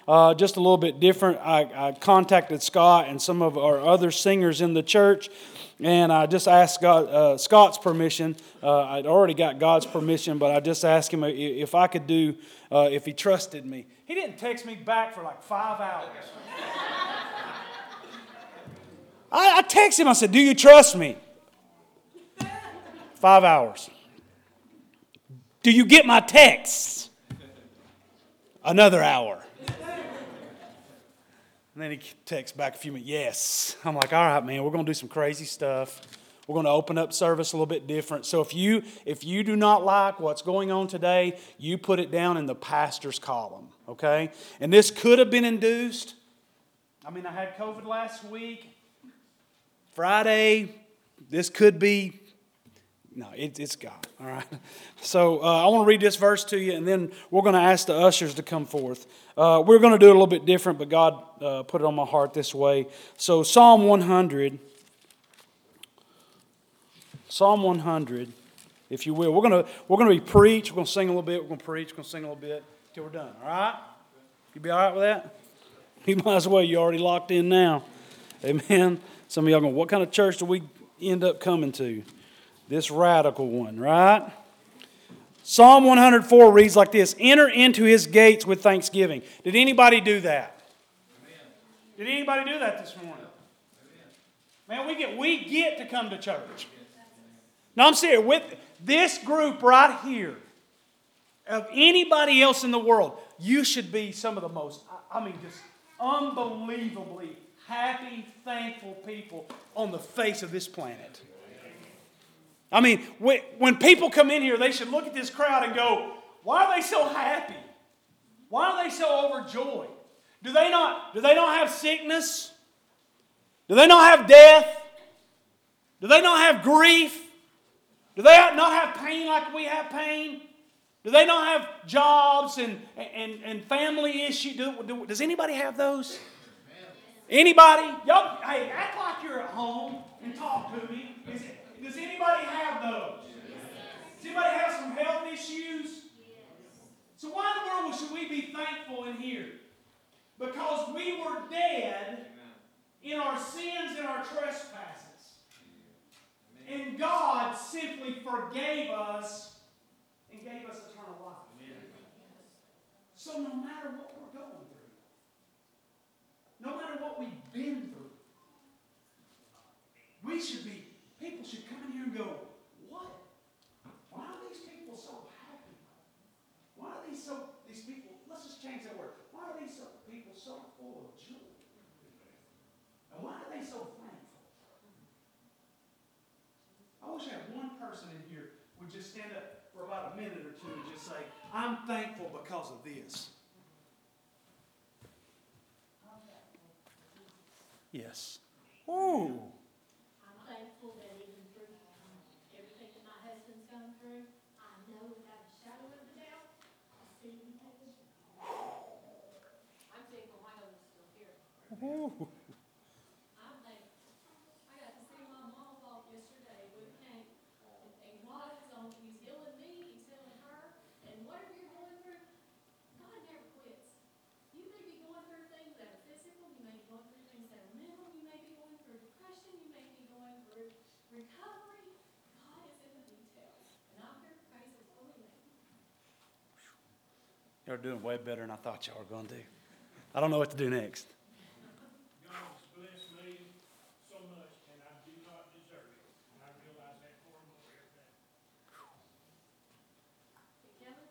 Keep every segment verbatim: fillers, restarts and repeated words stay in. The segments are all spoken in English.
uh, just a little bit different. I, I contacted Scott and some of our other singers in the church, and I just asked God, uh, Scott's permission. Uh, I'd already got God's permission, but I just asked him if I could do, uh, if he trusted me. He didn't text me back for like five hours. I, I texted him. I said, "Do you trust me?" Five hours. "Do you get my texts?" Another hour. And then he texts back a few minutes. "Yes." I'm like, "All right, man, we're going to do some crazy stuff. We're going to open up service a little bit different. So if you if you do not like what's going on today, you put it down in the pastor's column, okay?" And this could have been induced. I mean, I had COVID last week. Friday, this could be, no, it, it's God, all right? So uh, I want to read this verse to you, and then we're going to ask the ushers to come forth. Uh, we're going to do it a little bit different, but God uh, put it on my heart this way. So Psalm one hundred, Psalm one hundred, if you will. We're going to we're going to be preach. We're going to sing a little bit. We're going to preach. We're going to sing a little bit till we're done, all right? You be all right with that? You might as well. You're already locked in now. Amen. Some of y'all going, what kind of church do we end up coming to? This radical one, right? Psalm one hundred four reads like this: "Enter into his gates with thanksgiving." Did anybody do that? Amen. Did anybody do that this morning? Amen. Man, we get we get to come to church. Now I'm serious. With this group right here, of anybody else in the world, you should be some of the most, I mean, just unbelievably happy, thankful people on the face of this planet. I mean, when people come in here, they should look at this crowd and go, why are they so happy? Why are they so overjoyed? Do they not, do they not have sickness? Do they not have death? Do they not have grief? Do they not have pain like we have pain? Do they not have jobs and, and, and family issues? Do, do, does anybody have those? Anybody? Y'all, hey, act like you're at home and talk to me. Is it, does anybody have those? Does anybody have some health issues? So why in the world should we be thankful in here? Because we were dead in our sins and our trespasses. And God simply forgave us and gave us eternal life. So no matter what we're going through, no matter what we've been through, we should be, people should come in here and go, what? Why are these people so happy? Why are these so, these people, let's just change that word. Why are these so, people so full of joy? And why are they so thankful? I wish I had one person in here would just stand up for about a minute or two and just say, I'm thankful because of this. Yes. Ooh. I'm thankful that even through everything that my husband's gone through, I know without a shadow of a doubt, I see him taking. I'm thankful my husband's still here. Ooh. I'm thankful. I got to see my mom walk yesterday with Hank, and God is on. He's healing me. He's healing her. And whatever you're going through, God never quits. You may be going through things that are physical. You may be going through things that are mental. You may be going through depression. You may be going through recovery. God is in the details. And I'm here to praise His holy name. You're doing way better than I thought y'all were going to do. I don't know what to do next. God's blessed me so much, and I do not deserve it. And I realize that more and more every day. Kelly,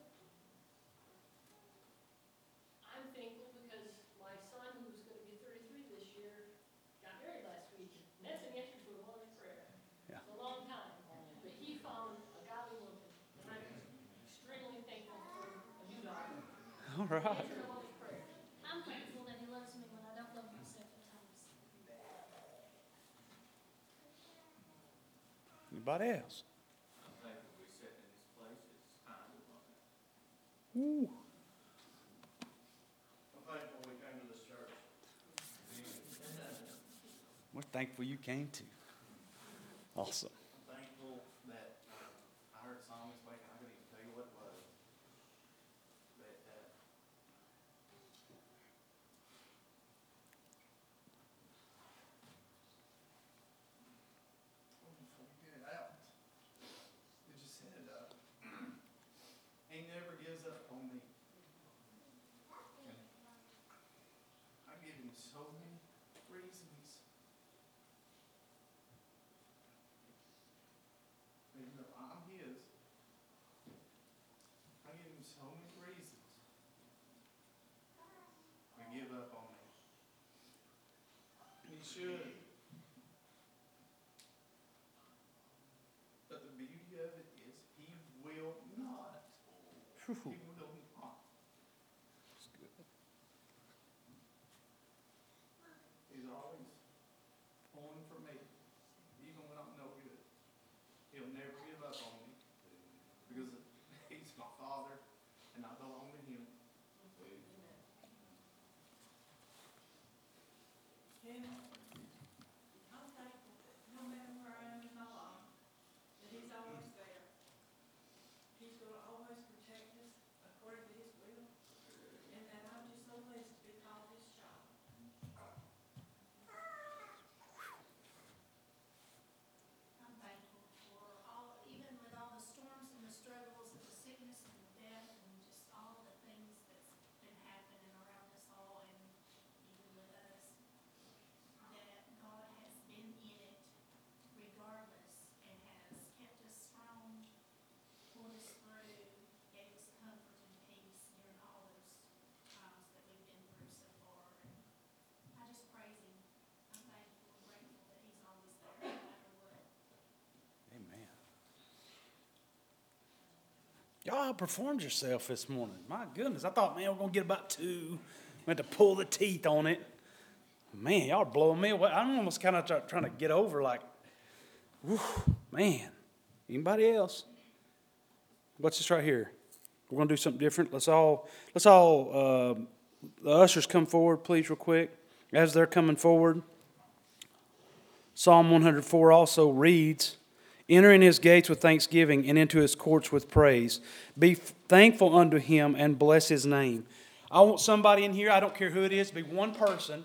I'm thankful because my son, who's going to be thirty-three this year, got married last week. And that's an answer to a long prayer. Yeah. It's a long time. But he found a godly woman. And I'm extremely thankful for a new daughter. All right. Answer to all his prayers. I'm thankful that he loves me when I don't love myself at times. Anybody else? I'm thankful we sit in this place. It's time to run. Ooh. I'm thankful we came to this church. We're thankful you came too. Awesome. I'm thankful that um, I heard a song this week. I couldn't even tell you what it was. But uh, so many reasons. And, you know, I'm his. I give him so many reasons to give up on me. And he should. But the beauty of it is he will not. He will not. He's always pulling for me, even when I'm no good. He'll never give up on me because he's my father and I belong to him. And I'm thankful that no matter where I am in my life, that he's always there. He's gonna always protect us according to his will, and that I'm just so blessed to be called his child. I'm thankful for all, even with all the storms and the struggles and the sickness and the death and just all the things that's been happening around us all and even with us, that God has been in it regardless and has kept us strong, pulled us through, gave us comfort and peace during all those times that we've been through so far. And I just praise him. I'm thankful and grateful that he's always there, no matter what. Amen. Y'all performed yourself this morning. My goodness, I thought, man, we're going to get about two. We had to pull the teeth on it. Man, y'all are blowing me away. I'm almost kind of try, trying to get over like, whew, man. Anybody else? What's this right here? We're going to do something different. Let's all, let's all, uh, the ushers come forward, please, real quick. As they're coming forward, Psalm one hundred four also reads, enter in his gates with thanksgiving and into his courts with praise. Be thankful unto him and bless his name. I want somebody in here, I don't care who it is, be one person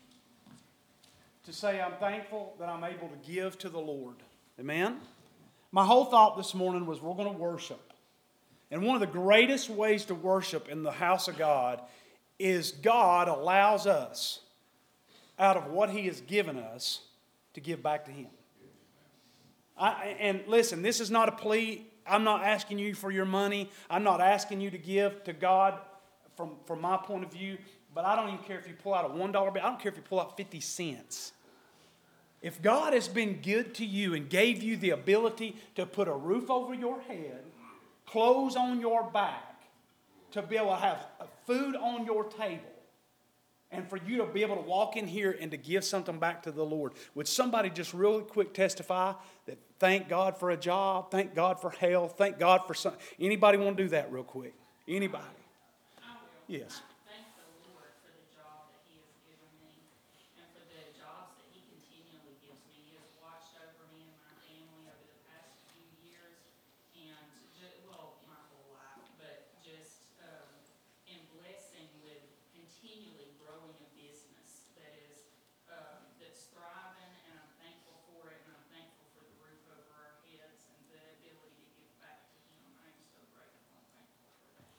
to say, I'm thankful that I'm able to give to the Lord. Amen? My whole thought this morning was we're going to worship. And one of the greatest ways to worship in the house of God is God allows us, out of what he has given us, to give back to him. I, and listen, this is not a plea. I'm not asking you for your money. I'm not asking you to give to God from, from my point of view. But I don't even care if you pull out a one dollar bill. I don't care if you pull out fifty cents. If God has been good to you and gave you the ability to put a roof over your head, clothes on your back, to be able to have food on your table, and for you to be able to walk in here and to give something back to the Lord. Would somebody just really quick testify that thank God for a job, thank God for health, thank God for something? Anybody want to do that real quick? Anybody? I will. Yes. I thank the Lord for the job that he has given me and for the jobs that he continually gives me. He has watched over me and my family over the past few years and, ju- well, my whole life, but just um, in blessing with continually growing a business that is, um, that's thriving, and I'm thankful for it, and I'm thankful for the roof over our heads and the ability to give back to him. I am so grateful and thankful for that.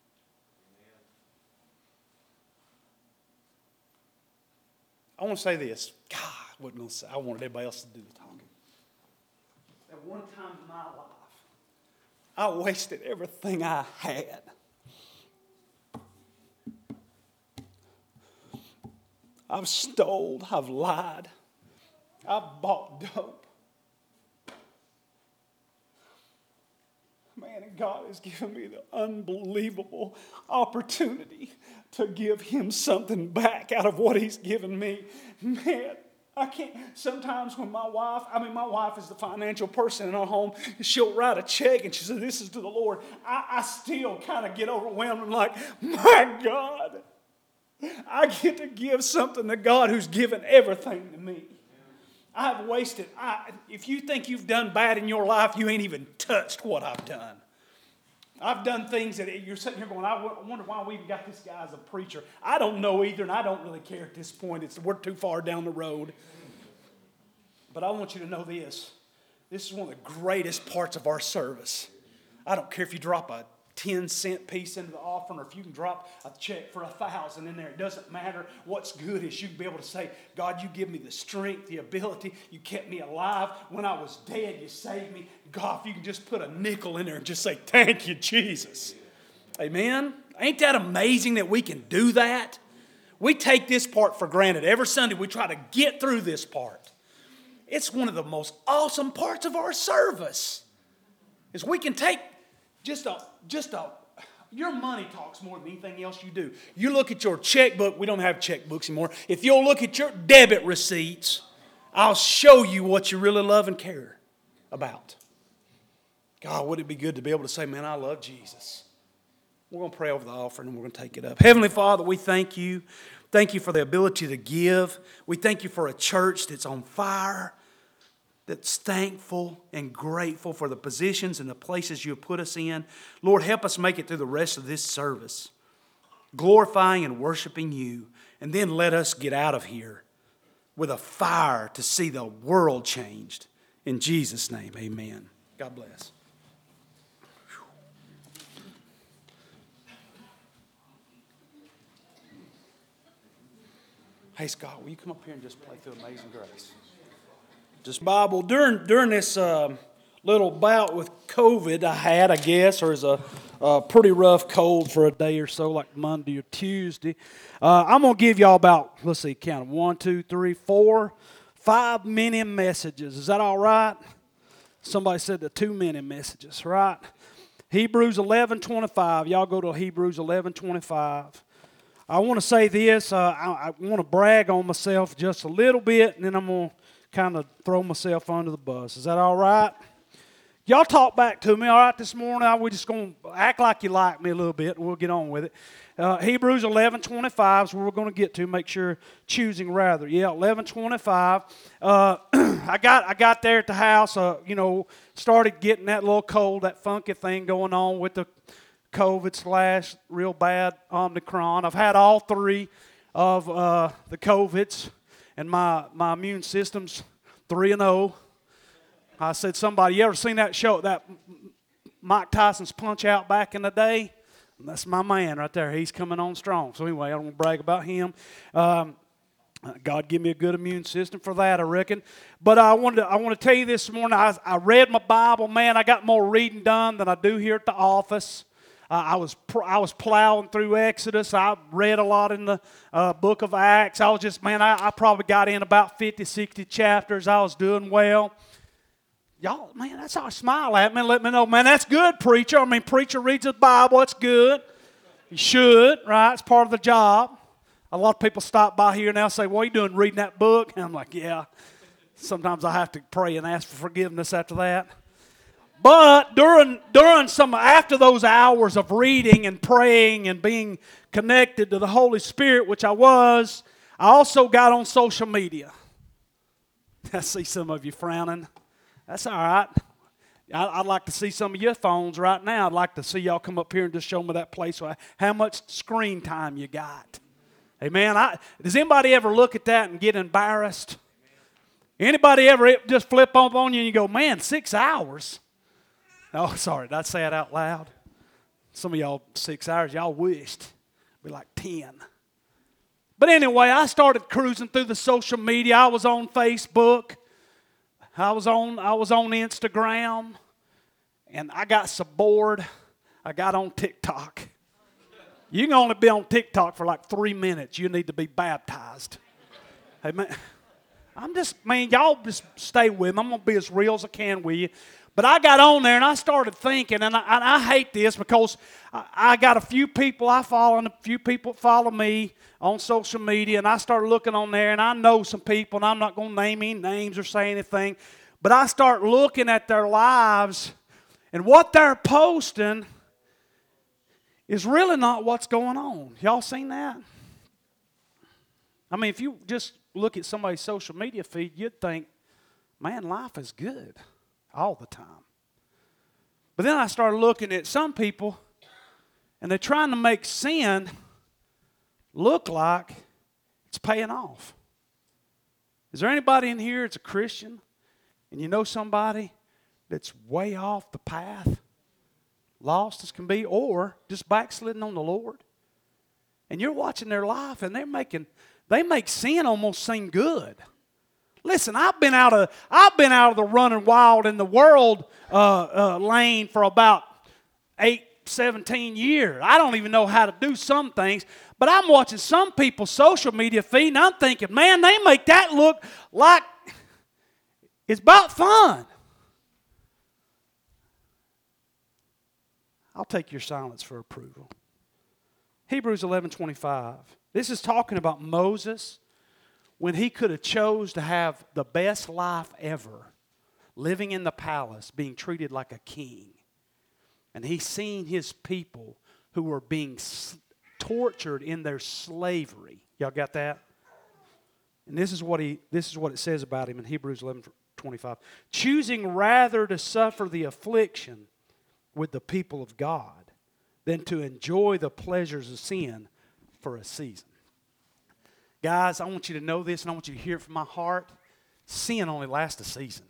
I want to say this. God, I wasn't going to say. I wanted everybody else to do the talking. At one time in my life, I wasted everything I had. I've stole. I've lied. I've bought dope. Man, and God has given me the unbelievable opportunity to give him something back out of what he's given me. Man, I can't. Sometimes when my wife, I mean, my wife is the financial person in our home, she'll write a check and she says, this is to the Lord. I, I still kind of get overwhelmed. I'm like, my God, I get to give something to God who's given everything to me. I've wasted. I, if you think you've done bad in your life, you ain't even touched what I've done. I've done things that you're sitting here going, I wonder why we even got this guy as a preacher. I don't know either, and I don't really care at this point. It's, we're too far down the road. But I want you to know this. This is one of the greatest parts of our service. I don't care if you drop a ten cent piece into the offering, or if you can drop a check for a thousand in there, it doesn't matter. What's good is you can be able to say, God, you give me the strength, the ability. You kept me alive. When I was dead, you saved me. God, if you can just put a nickel in there and just say, thank you, Jesus. Amen? Ain't that amazing that we can do that? We take this part for granted. Every Sunday we try to get through this part. It's one of the most awesome parts of our service. Is we can take just a, just a, your money talks more than anything else you do. You look at your checkbook. We don't have checkbooks anymore. If you'll look at your debit receipts, I'll show you what you really love and care about. God, would it be good to be able to say, man, I love Jesus. We're going to pray over the offering and we're going to take it up. Heavenly Father, we thank you. Thank you for the ability to give. We thank you for a church that's on fire, that's thankful and grateful for the positions and the places you have put us in. Lord, help us make it through the rest of this service, glorifying and worshiping you. And then let us get out of here with a fire to see the world changed. In Jesus' name, amen. God bless. Hey, Scott, will you come up here and just play through Amazing Grace? Just Bible. During during this uh, little bout with COVID I had, I guess, or is a, a pretty rough cold for a day or so, like Monday or Tuesday, uh, I'm going to give y'all about, let's see, count them, one, two, three, four, five mini messages. Is that all right? Somebody said the two mini messages, right? Hebrews eleven twenty-five. Y'all go to Hebrews eleven twenty-five. I want to say this. Uh, I, I want to brag on myself just a little bit, and then I'm going to kind of throw myself under the bus. Is that all right? Y'all talk back to me, all right, this morning. We're just going to act like you like me a little bit, and we'll get on with it. Uh, Hebrews eleven twenty-five is where we're going to get to. Make sure choosing rather. Yeah, eleven twenty-five. Uh, I got I got there at the house, uh, you know, started getting that little cold, that funky thing going on with the COVID slash real bad Omicron. I've had all three of uh, the COVIDs, and my, my immune system's three and oh. I said, somebody, you ever seen that show, that Mike Tyson's Punch-Out back in the day? That's my man right there. He's coming on strong. So anyway, I don't want to brag about him. Um, God give me a good immune system for that, I reckon. But I wanted to, I want to tell you this morning, I, I read my Bible. Man, I got more reading done than I do here at the office. Uh, I was I was plowing through Exodus. I read a lot in the uh, book of Acts. I was just, man, I, I probably got in about fifty, sixty chapters. I was doing well. Y'all, man, that's how I smile at me and let me know, man, that's good, preacher. I mean, preacher reads his Bible. It's good. You should, right? It's part of the job. A lot of people stop by here now and say, what are you doing reading that book? And I'm like, yeah. Sometimes I have to pray and ask for forgiveness after that. But during during some after those hours of reading and praying and being connected to the Holy Spirit, which I was, I also got on social media. I see some of you frowning. That's all right. I'd like to see some of your phones right now. I'd like to see y'all come up here and just show me that place where, how much screen time you got. Amen. I, does anybody ever look at that and get embarrassed? Anybody ever just flip up on you and you go, man, six hours? Oh, sorry, did I say it out loud? Some of y'all, six hours, y'all wished. It'd be like ten. But anyway, I started cruising through the social media. I was on Facebook. I was on, I was on Instagram. And I got so bored, I got on TikTok. You can only be on TikTok for like three minutes. You need to be baptized. Amen. I'm just, man, y'all just stay with me. I'm going to be as real as I can with you. But I got on there and I started thinking, and I, and I hate this because I, I got a few people I follow and a few people follow me on social media, and I started looking on there, and I know some people, and I'm not going to name any names or say anything, but I start looking at their lives, and what they're posting is really not what's going on. Y'all seen that? I mean, if you just look at somebody's social media feed, you'd think, man, life is good all the time. But then I started looking at some people, and they're trying to make sin look like it's paying off. Is there anybody in here that's a Christian, and you know somebody that's way off the path, lost as can be, or just backslidden on the Lord. And you're watching their life, and they're making, they make sin almost seem good. Listen, I've been out of, I've been out of the running wild in the world uh, uh, lane for about eight, seventeen years. I don't even know how to do some things, but I'm watching some people's social media feed, and I'm thinking, man, they make that look like it's about fun. I'll take your silence for approval. Hebrews eleven twenty-five. This is talking about Moses when he could have chose to have the best life ever, living in the palace, being treated like a king. And he's seen his people who were being tortured in their slavery. Y'all got that? And this is what he this is what it says about him in Hebrews eleven twenty-five. Choosing rather to suffer the affliction with the people of God than to enjoy the pleasures of sin for a season. Guys, I want you to know this, and I want you to hear it from my heart. Sin only lasts a season.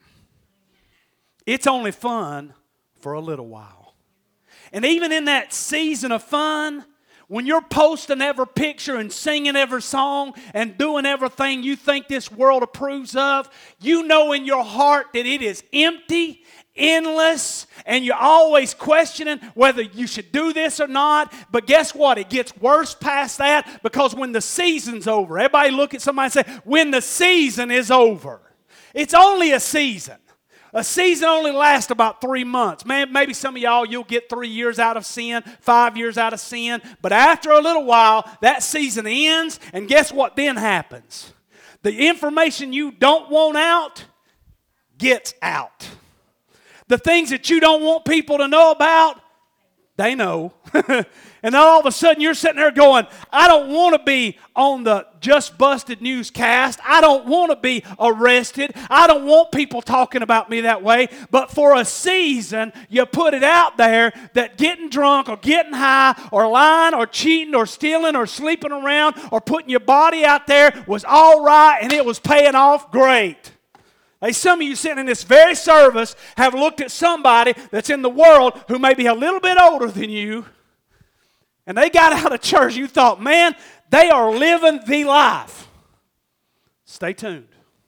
It's only fun for a little while. And even in that season of fun, when you're posting every picture and singing every song and doing everything you think this world approves of, you know in your heart that it is empty, endless, and you're always questioning whether you should do this or not. But guess what? It gets worse past that, because when the season's over, everybody look at somebody and say, when the season is over. It's only a season. A season only lasts about three months. Man, maybe some of y'all, you'll get three years out of sin, five years out of sin. But after a little while, that season ends, and guess what then happens? The information you don't want out gets out. The things that you don't want people to know about, they know. And then all of a sudden you're sitting there going, I don't want to be on the Just Busted newscast. I don't want to be arrested. I don't want people talking about me that way. But for a season, you put it out there that getting drunk or getting high or lying or cheating or stealing or sleeping around or putting your body out there was all right, and it was paying off great. Hey, some of you sitting in this very service have looked at somebody that's in the world who may be a little bit older than you, and they got out of church. You thought, man, they are living the life. Stay tuned.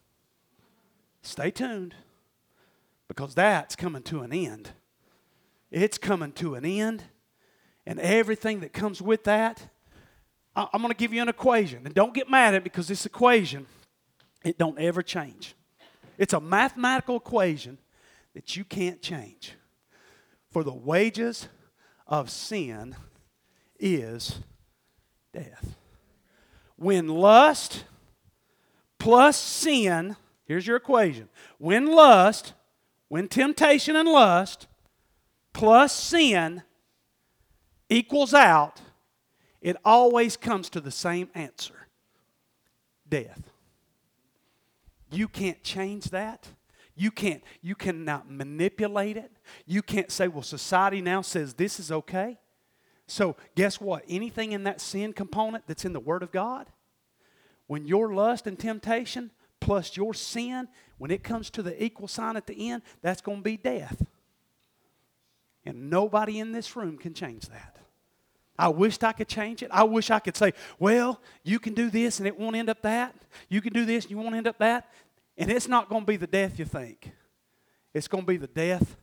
Stay tuned, because that's coming to an end. It's coming to an end, and everything that comes with that. I'm going to give you an equation, and don't get mad at it, because this equation, it don't ever change. It's a mathematical equation that you can't change. For the wages of sin is death. When lust plus sin, here's your equation. When lust, when temptation and lust plus sin equals out, it always comes to the same answer: death. You can't change that. You can't, you cannot manipulate it. You can't say, well, society now says this is okay. So guess what? Anything in that sin component that's in the Word of God, when your lust and temptation plus your sin, when it comes to the equal sign at the end, that's going to be death. And nobody in this room can change that. I wished I could change it. I wish I could say, well, you can do this and it won't end up that. You can do this and you won't end up that. And it's not going to be the death you think. It's going to be the death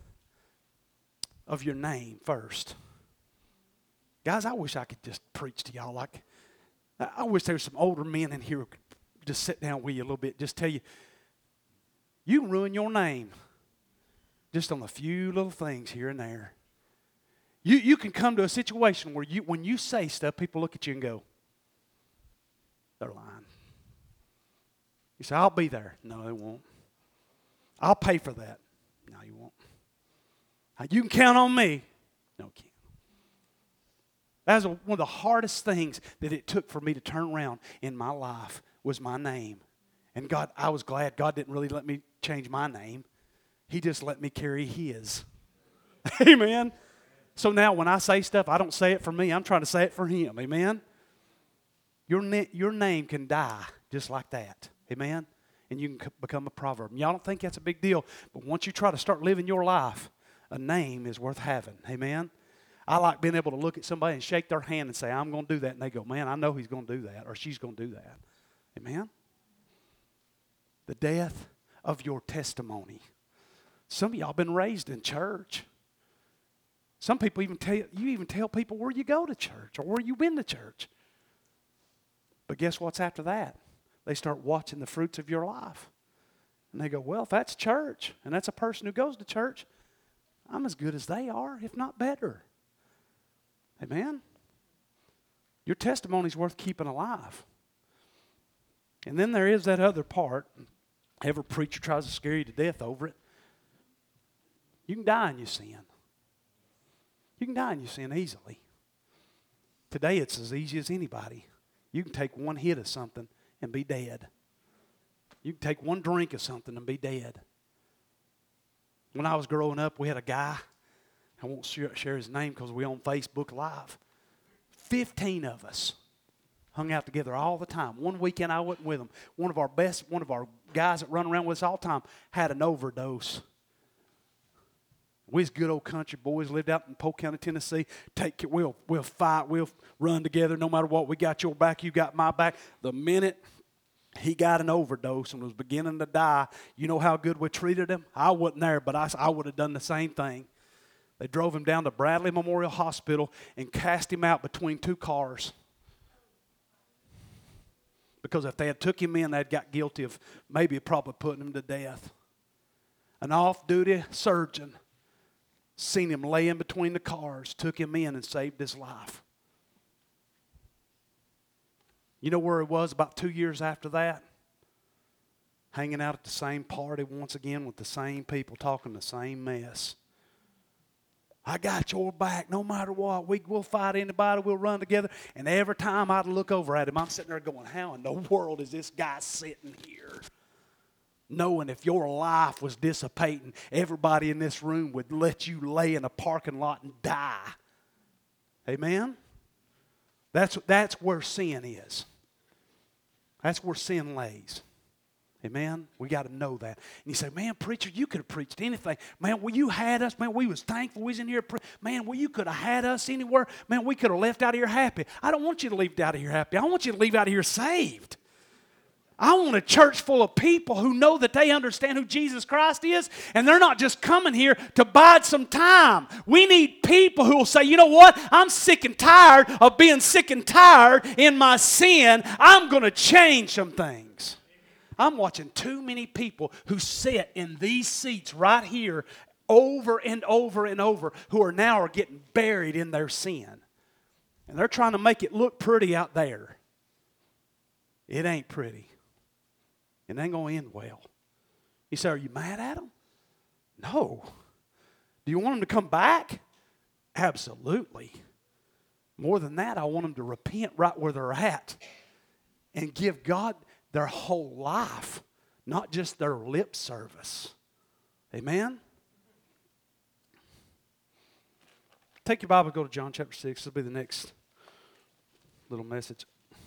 of your name first. Guys, I wish I could just preach to y'all like, I wish there were some older men in here who could just sit down with you a little bit, just tell you, you can ruin your name just on a few little things here and there. You, you can come to a situation where you, when you say stuff, people look at you and go, they're lying. You say, I'll be there. No, they won't. I'll pay for that. No, you won't. You can count on me. No, you can't. That was one of the hardest things that it took for me to turn around in my life was my name. And God, I was glad God didn't really let me change my name. He just let me carry His. Amen. So now when I say stuff, I don't say it for me. I'm trying to say it for Him. Amen. Your, na- your name can die just like that. Amen? And you can c- become a proverb. Y'all don't think that's a big deal, but once you try to start living your life, a name is worth having. Amen? I like being able to look at somebody and shake their hand and say, I'm going to do that. And they go, man, I know he's going to do that or she's going to do that. Amen? The death of your testimony. Some of y'all been raised in church. Some people even tell you, you even tell people where you go to church or where you've been to church. But guess what's after that? They start watching the fruits of your life. And they go, well, if that's church and that's a person who goes to church, I'm as good as they are, if not better. Amen? Your testimony's worth keeping alive. And then there is that other part. Every preacher tries to scare you to death over it. You can die in your sin. You can die in your sin easily. Today it's as easy as anybody. You can take one hit of something and be dead. You can take one drink of something and be dead. When I was growing up, we had a guy, I won't share his name because we're on Facebook Live. Fifteen of us hung out together all the time. One weekend I went with him. One of our best, one of our guys that run around with us all the time had an overdose. We was good old country boys, lived out in Polk County, Tennessee. Take we'll we'll fight, we'll run together no matter what. We got your back, you got my back. The minute he got an overdose and was beginning to die, you know how good we treated him? I wasn't there, but I, I would have done the same thing. They drove him down to Bradley Memorial Hospital and cast him out between two cars. Because if they had took him in, they'd got guilty of maybe probably putting him to death. An off-duty surgeon seen him laying between the cars, took him in and saved his life. You know where he was about two years after that? Hanging out at the same party once again with the same people, talking the same mess. I got your back no matter what. We, we'll fight anybody. We'll run together. And every time I'd look over at him, I'm sitting there going, how in the world is this guy sitting here? Knowing if your life was dissipating, everybody in this room would let you lay in a parking lot and die. Amen? That's, that's where sin is. That's where sin lays. Amen? We got to know that. And you say, man, preacher, you could have preached anything. Man, well, you had us. Man, we was thankful we was in here. Man, well, you could have had us anywhere. Man, we could have left out of here happy. I don't want you to leave out of here happy. I want you to leave out of here saved. I want a church full of people who know that they understand who Jesus Christ is, and they're not just coming here to bide some time. We need people who will say, you know what? I'm sick and tired of being sick and tired in my sin. I'm going to change some things. I'm watching too many people who sit in these seats right here over and over and over who are now are getting buried in their sin. And they're trying to make it look pretty out there. It ain't pretty. It ain't going to end well. You say, are you mad at them? No. Do you want them to come back? Absolutely. More than that, I want them to repent right where they're at and give God their whole life, not just their lip service. Amen? Take your Bible, go to John chapter six. This will be the next little message.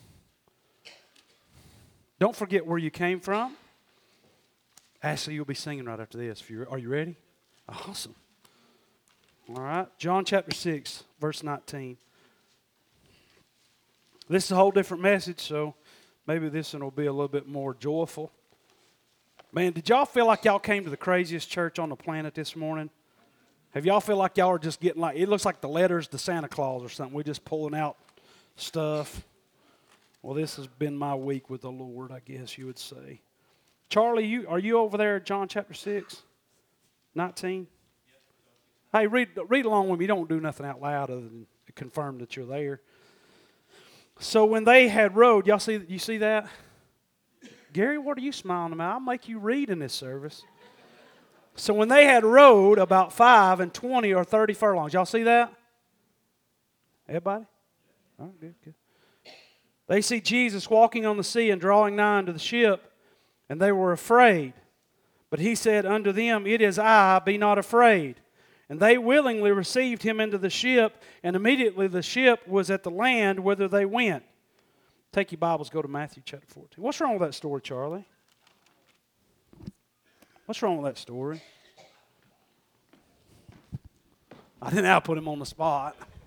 Don't forget where you came from. Ashley, you'll be singing right after this. If you're, are you ready? Awesome. All right. John chapter six, verse nineteen. This is a whole different message, so maybe this one will be a little bit more joyful. Man, did y'all feel like y'all came to the craziest church on the planet this morning? Have y'all feel like y'all are just getting like, it looks like the letters to Santa Claus or something. We're just pulling out stuff. Well, this has been my week with the Lord, I guess you would say. Charlie, you are you over there at John chapter six, nineteen? Hey, read, read along with me. Don't do nothing out loud other than to confirm that you're there. So when they had rowed, y'all see, you see that? Gary, what are you smiling about? I'll make you read in this service. So when they had rowed about five and twenty or thirty furlongs, y'all see that? Everybody? All right, good, good. They see Jesus walking on the sea and drawing nigh unto the ship, and they were afraid. But he said unto them, it is I, be not afraid. And they willingly received him into the ship, and immediately the ship was at the land whither they went. Take your Bibles, go to Matthew chapter fourteen. What's wrong with that story, Charlie? What's wrong with that story? I didn't have to put him on the spot.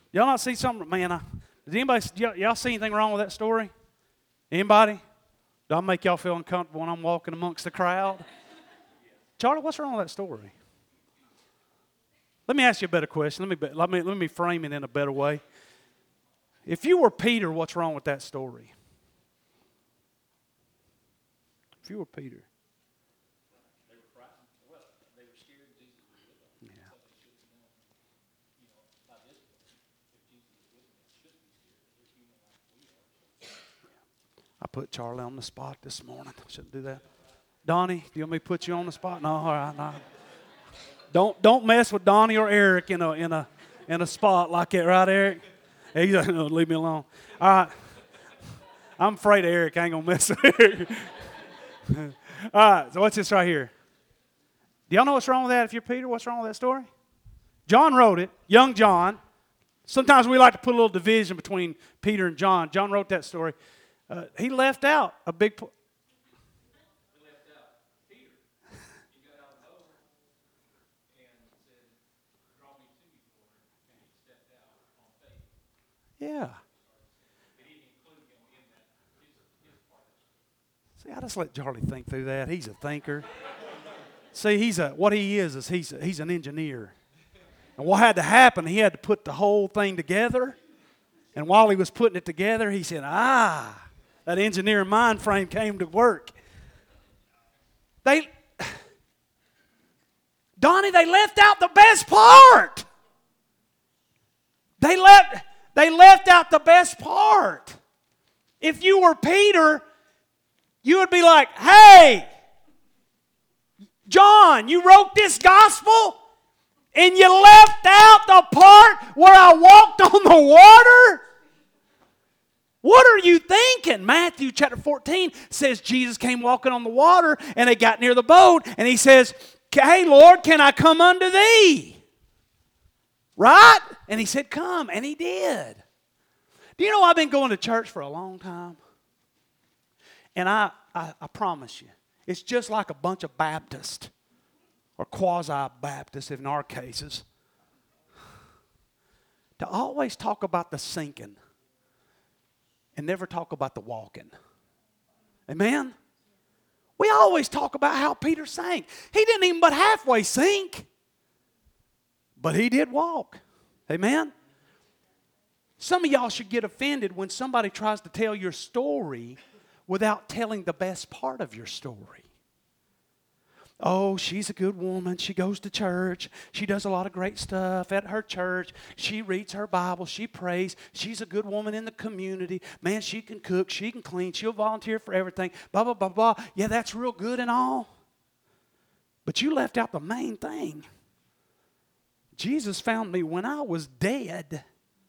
Y'all not see something? Man, I, did anybody, y'all, y'all see anything wrong with that story? Anybody? Do I make y'all feel uncomfortable when I'm walking amongst the crowd? Charlie, what's wrong with that story? Let me ask you a better question. Let me, let me, let me frame it in a better way. If you were Peter, what's wrong with that story? If you were Peter. They were frightened. Well, they were scared Jesus was with them. Yeah. So they should have known, you know, by this point, if Jesus was with them, they shouldn't be scared. They're human like we are. I put Charlie on the spot this morning. Shouldn't do that. Donnie, do you want me to put you on the spot? No, all right, no. Don't don't mess with Donnie or Eric in a in a in a spot like that, right, Eric? Hey, he's like, no, leave me alone. All right. I'm afraid of Eric. I ain't gonna mess with Eric. All right, so what's this right here? Do y'all know what's wrong with that if you're Peter? What's wrong with that story? John wrote it, young John. Sometimes we like to put a little division between Peter and John. John wrote that story. Uh, he left out a big po- He left out Peter. He got out of the boat and said, draw me to you, Lord. And he stepped out on faith. Yeah. He didn't include him in that, his, his part of it. See, I just let Charlie think through that. He's a thinker. See, he's a what he is is he's a, he's an engineer. And what had to happen, he had to put the whole thing together. And while he was putting it together, he said, ah, that engineering mind frame came to work. They, Donnie, they left out the best part. They left, they left out the best part. If you were Peter, you would be like, hey, John, you wrote this gospel and you left out the part where I walked on the water? What are you thinking? Matthew chapter fourteen says Jesus came walking on the water and they got near the boat and he says, hey, Lord, can I come unto thee? Right? And he said, come. And he did. Do you know I've been going to church for a long time? And I, I, I promise you, it's just like a bunch of Baptists or quasi-Baptists in our cases to always talk about the sinking and never talk about the walking. Amen? We always talk about how Peter sank. He didn't even but halfway sink, but he did walk. Amen? Some of y'all should get offended when somebody tries to tell your story without telling the best part of your story. Oh, she's a good woman. She goes to church. She does a lot of great stuff at her church. She reads her Bible. She prays. She's a good woman in the community. Man, she can cook. She can clean. She'll volunteer for everything. Blah, blah, blah, blah. Yeah, that's real good and all. But you left out the main thing. Jesus found me when I was dead.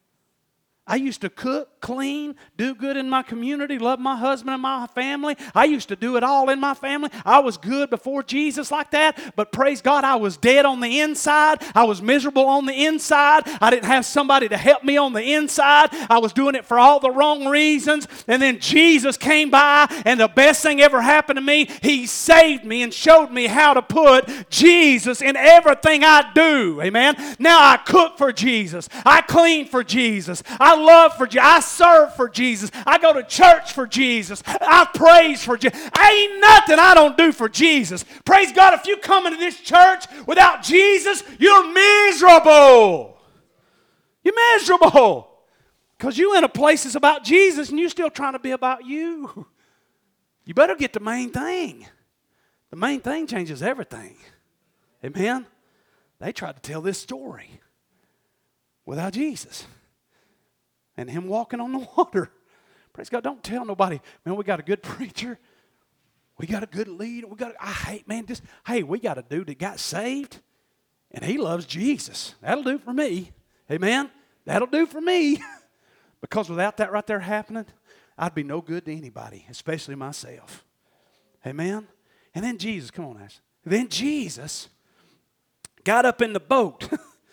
I used to cook, clean, do good in my community, love my husband and my family. I used to do it all in my family. I was good before Jesus like that, but praise God, I was dead on the inside. I was miserable on the inside. I didn't have somebody to help me on the inside. I was doing it for all the wrong reasons. And then Jesus came by, and the best thing ever happened to me, He saved me and showed me how to put Jesus in everything I do. Amen? Now I cook for Jesus. I clean for Jesus. I love for Jesus. I serve for Jesus. I go to church for Jesus. I praise for Jesus. Ain't nothing I don't do for Jesus. Praise God, if you come into this church without Jesus, you're miserable. You're miserable. Because you in a place that's about Jesus and you're still trying to be about you. You better get the main thing. The main thing changes everything. Amen? They tried to tell this story without Jesus. And him walking on the water. Praise God, don't tell nobody, man, we got a good preacher. We got a good leader. We got, a, I hate, man, just, hey, we got a dude that got saved, and he loves Jesus. That'll do for me. Amen? That'll do for me. Because without that right there happening, I'd be no good to anybody, especially myself. Amen? And then Jesus, come on, Ash. Then Jesus got up in the boat.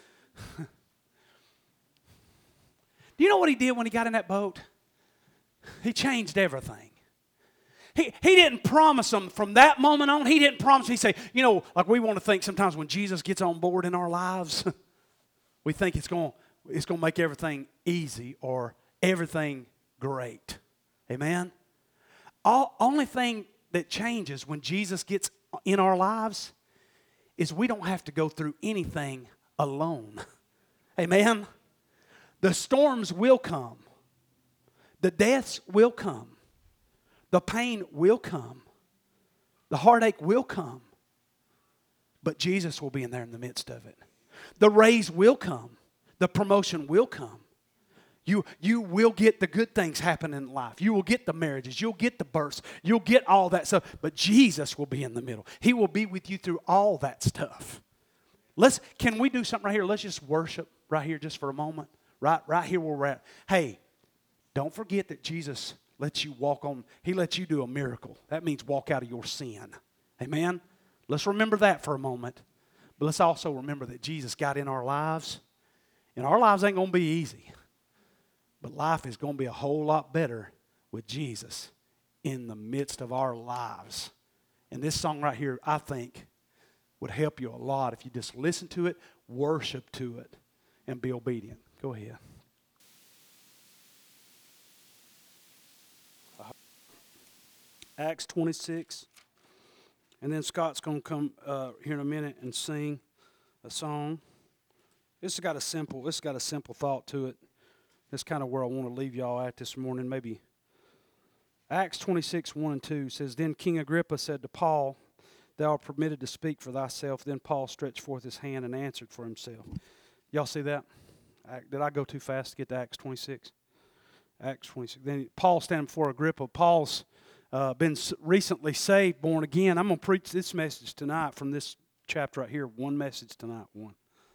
Do you know what he did when he got in that boat? He changed everything. He, he didn't promise them from that moment on. He didn't promise. He said, you know, like we want to think sometimes when Jesus gets on board in our lives, we think it's going, it's going to make everything easy or everything great. Amen? All, only thing that changes when Jesus gets in our lives is we don't have to go through anything alone. Amen? The storms will come. The deaths will come. The pain will come. The heartache will come. But Jesus will be in there in the midst of it. The raise will come. The promotion will come. You, you will get the good things happen in life. You will get the marriages. You'll get the births. You'll get all that stuff. But Jesus will be in the middle. He will be with you through all that stuff. Let's, can we do something right here? Let's just worship right here just for a moment. Right, right here where we're at. Hey, don't forget that Jesus lets you walk on. He lets you do a miracle. That means walk out of your sin. Amen? Let's remember that for a moment. But let's also remember that Jesus got in our lives. And our lives ain't going to be easy. But life is going to be a whole lot better with Jesus in the midst of our lives. And this song right here, I think, would help you a lot if you just listen to it, worship to it, and be obedient. Go ahead. Acts twenty-six. And then Scott's going to come uh, here in a minute and sing a song. This has got a simple, this has got a simple thought to it. That's kind of where I want to leave y'all at this morning. Maybe Acts twenty-six, one and two says, Then King Agrippa said to Paul, Thou art permitted to speak for thyself. Then Paul stretched forth his hand and answered for himself. Y'all see that? Did I go too fast to get to Acts twenty-six? Acts twenty-six. Then Paul standing before Agrippa. Paul's uh, been recently saved, born again. I'm going to preach this message tonight from this chapter right here. One message tonight. One.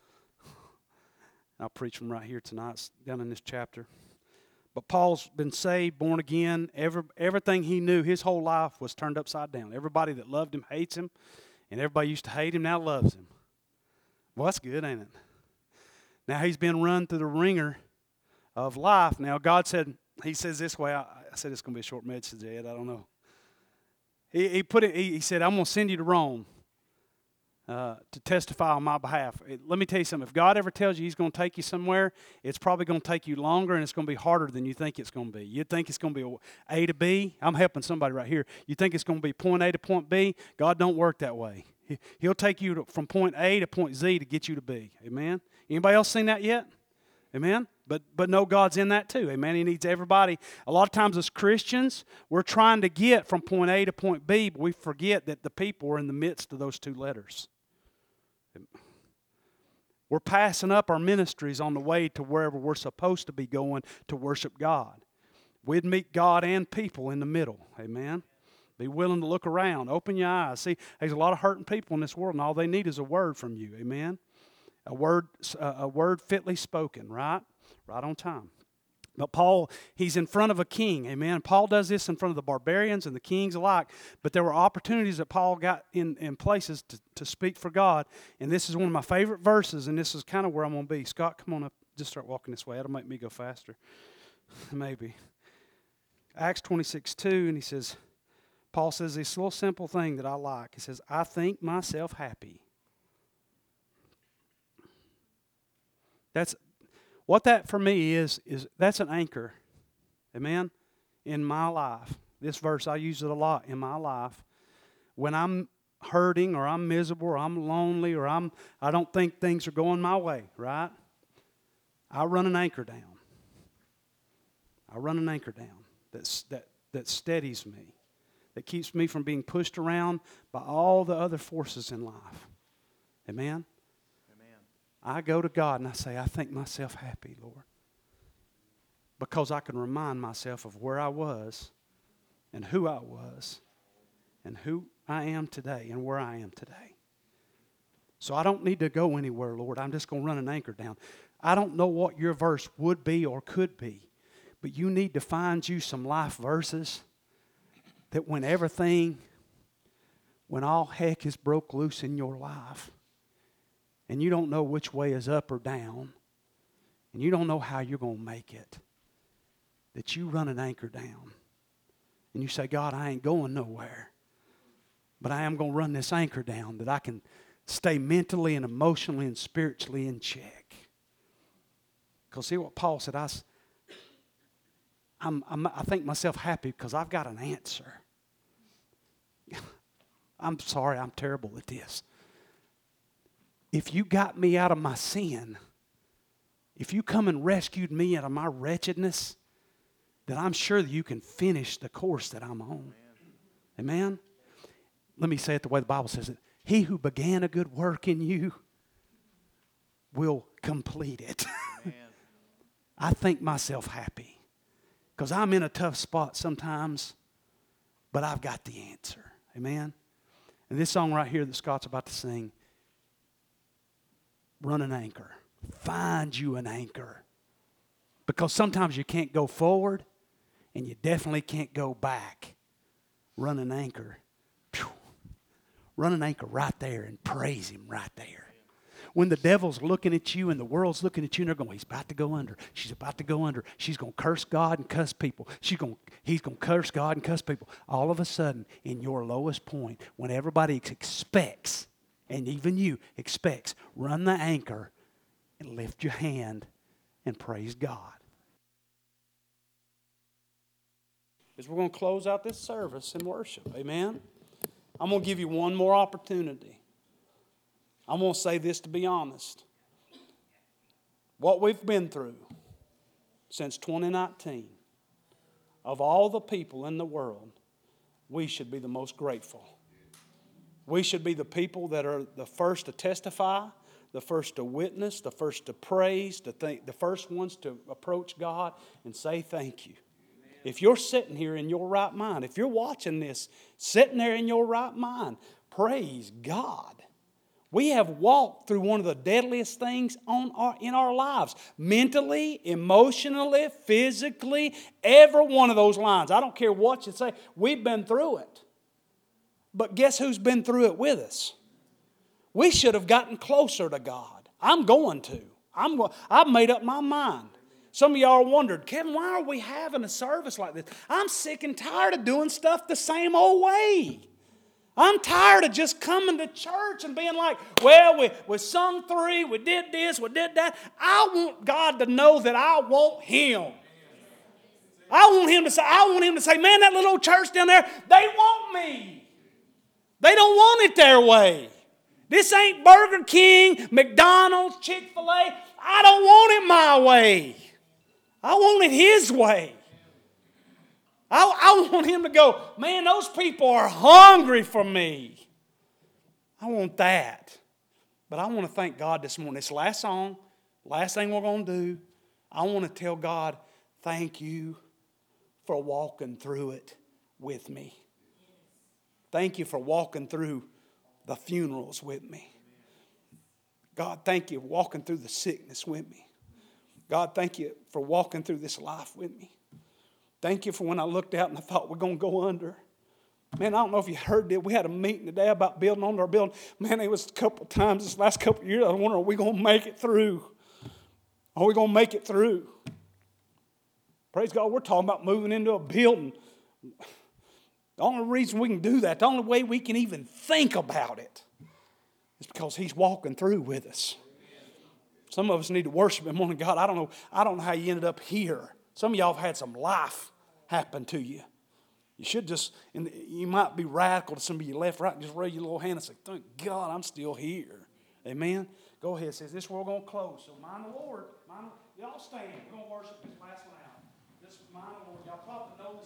I'll preach from right here tonight, down in this chapter. But Paul's been saved, born again. Every, everything he knew, his whole life was turned upside down. Everybody that loved him hates him, and everybody used to hate him now loves him. Well, that's good, ain't it? Now he's been run through the ringer of life. Now God said, he says this way, I, I said it's going to be a short message, Ed, I don't know. He, he put it. He, he said, I'm going to send you to Rome. Uh, to testify on my behalf. It, let me tell you something. If God ever tells you he's going to take you somewhere, it's probably going to take you longer and it's going to be harder than you think it's going to be. You think it's going to be A to B. I'm helping somebody right here. You think it's going to be point A to point B. God don't work that way. He, he'll take you to, from point A to point Z to get you to B. Amen? Anybody else seen that yet? Amen? But but no, God's in that too. Amen? He needs everybody. A lot of times as Christians, we're trying to get from point A to point B, but we forget that the people are in the midst of those two letters. We're passing up our ministries on the way to wherever we're supposed to be going to worship God. We'd meet God and people in the middle. Amen? Be willing to look around. Open your eyes. See, there's a lot of hurting people in this world, and all they need is a word from you. Amen? A word, a word fitly spoken, right? Right on time. But Paul, he's in front of a king, amen. Paul does this in front of the barbarians and the kings alike. But there were opportunities that Paul got in, in places to, to speak for God. And this is one of my favorite verses, and this is kind of where I'm going to be. Scott, come on up. Just start walking this way. That'll make me go faster. Maybe. Acts twenty-six, two, and he says, Paul says this little simple thing that I like. He says, I think myself happy. That's... What that for me is, is that's an anchor, amen, in my life. This verse, I use it a lot in my life. When I'm hurting or I'm miserable or I'm lonely or I'm, I don't think things are going my way, right? I run an anchor down. I run an anchor down that's, that, that steadies me, that keeps me from being pushed around by all the other forces in life. Amen? I go to God and I say, I think myself happy, Lord. Because I can remind myself of where I was and who I was and who I am today and where I am today. So I don't need to go anywhere, Lord. I'm just going to run an anchor down. I don't know what your verse would be or could be, but you need to find you some life verses that when everything, when all heck is broke loose in your life, and you don't know which way is up or down, and you don't know how you're going to make it, that you run an anchor down. And you say, God, I ain't going nowhere, but I am going to run this anchor down that I can stay mentally and emotionally and spiritually in check. Because see what Paul said, I, s- I'm, I'm, I think myself happy because I've got an answer. I'm sorry, I'm terrible at this. If you got me out of my sin, if you come and rescued me out of my wretchedness, then I'm sure that you can finish the course that I'm on. Amen? Amen? Let me say it the way the Bible says it. He who began a good work in you will complete it. I think myself happy because I'm in a tough spot sometimes, but I've got the answer. Amen? And this song right here that Scott's about to sing, run an anchor. Find you an anchor. Because sometimes you can't go forward and you definitely can't go back. Run an anchor. Phew. Run an anchor right there and praise Him right there. When the devil's looking at you and the world's looking at you and they're going, he's about to go under. She's about to go under. She's going to curse God and cuss people. She's going, he's going to curse God and cuss people. All of a sudden, in your lowest point, when everybody expects, and even you expects, run the anchor and lift your hand and praise God. As we're going to close out this service in worship, amen? I'm going to give you one more opportunity. I'm going to say this to be honest. What we've been through since twenty nineteen, of all the people in the world, we should be the most grateful. We should be the people that are the first to testify, the first to witness, the first to praise, to think, the first ones to approach God and say thank you. If you're sitting here in your right mind, if you're watching this, sitting there in your right mind, praise God. We have walked through one of the deadliest things on our, in our lives. Mentally, emotionally, physically, every one of those lines. I don't care what you say. We've been through it. But guess who's been through it with us? We should have gotten closer to God. I'm going to. I'm, I've made up my mind. Some of y'all wondered, Kevin, why are we having a service like this? I'm sick and tired of doing stuff the same old way. I'm tired of just coming to church and being like, well, we, we sung three, we did this, we did that. I want God to know that I want Him. I want Him to say, I want Him to say, man, that little old church down there, they want me. They don't want it their way. This ain't Burger King, McDonald's, Chick-fil-A. I don't want it my way. I want it His way. I, I want Him to go, man, those people are hungry for me. I want that. But I want to thank God this morning. This last song, last thing we're going to do, I want to tell God, thank you for walking through it with me. Thank you for walking through the funerals with me. God, thank you for walking through the sickness with me. God, thank you for walking through this life with me. Thank you for when I looked out and I thought we're going to go under. Man, I don't know if you heard that. We had a meeting today about building on our building. Man, it was a couple of times this last couple of years. I was wondering, are we going to make it through? Are we going to make it through? Praise God, we're talking about moving into a building. The only reason we can do that, the only way we can even think about it is because He's walking through with us. Some of us need to worship Him. Morning, God, I don't know. I don't know how you ended up here. Some of y'all have had some life happen to you. You should just, and you might be radical to some of you left, right, and just raise your little hand and say, thank God I'm still here. Amen? Go ahead. It says this, we're going to close. So mind the Lord. Mind, y'all stand. We're going to worship this last one out. This is mind the Lord. Y'all probably know this.